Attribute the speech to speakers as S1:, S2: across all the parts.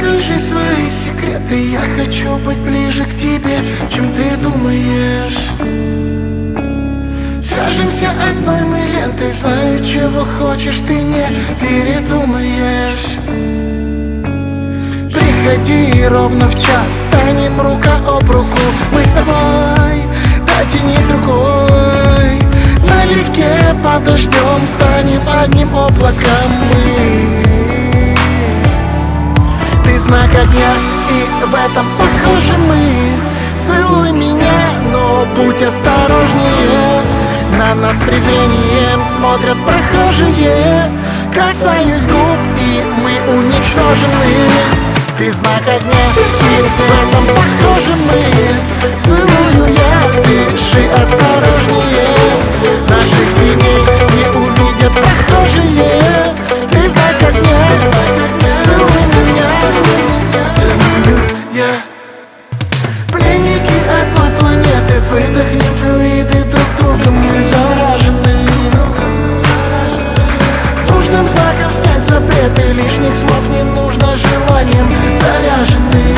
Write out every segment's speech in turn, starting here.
S1: Расскажи свои секреты, я хочу быть ближе к тебе, чем ты думаешь. Свяжемся одной мы лентой, знаю, чего хочешь, ты не передумаешь. Приходи ровно в час, станем рука об руку. Мы с тобой, дотянись рукой. Налегке подождем, станем одним облаком мы. Ты знак огня, и в этом похожи мы. Целуй меня, но будь осторожнее. На нас презрением смотрят прохожие. Касаюсь губ, и мы уничтожены. Ты знак огня, и в этом похожи мы. Целую я, дыши осторожнее. Наших теней не увидят прохожие. Ты знак огня, целуй меня, целую я. Пленники одной планеты, выдохнем флюиды друг друга, мы заражены. Нужным знаком снять запреты, лишних слов не нужно, желанием заряжены.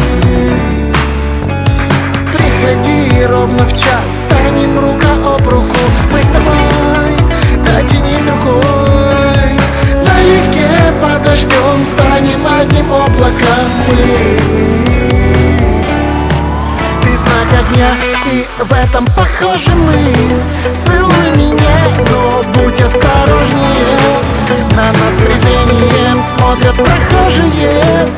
S1: Приходи ровно в час, станем рука об руку. Мы с тобой, дотянись рукой. Налегке подождем, станем одним облаком мы. Ты знак огня, и в этом похожи мы. Целуй меня, но будь осторожнее. На нас презрением смотрят прохожие.